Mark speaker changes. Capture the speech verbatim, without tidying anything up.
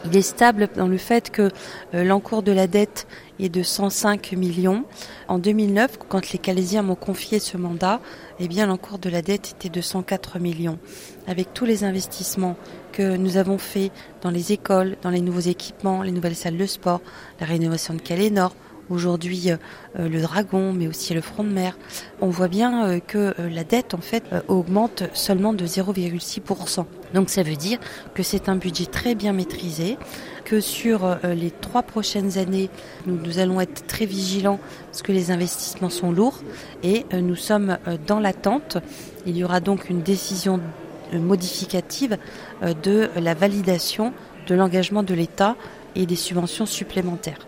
Speaker 1: Il est stable dans le fait que euh, l'encours de la dette est de cent cinq millions. En deux mille neuf, quand les Calaisiens m'ont confié ce mandat, eh bien l'encours de la dette était de cent quatre millions. Avec tous les investissements que nous avons faits dans les écoles, dans les nouveaux équipements, les nouvelles salles de sport, la rénovation de Calais Nord, aujourd'hui euh, le Dragon, mais aussi le front de mer, on voit bien euh, que euh, la dette en fait euh, augmente seulement de zéro virgule six pour cent. Donc ça veut dire que c'est un budget très bien maîtrisé, que sur euh, les trois prochaines années, nous, nous allons être très vigilants parce que les investissements sont lourds et euh, nous sommes euh, dans l'attente. Il y aura donc une décision euh, modificative euh, de la validation de l'engagement de l'État et des subventions supplémentaires.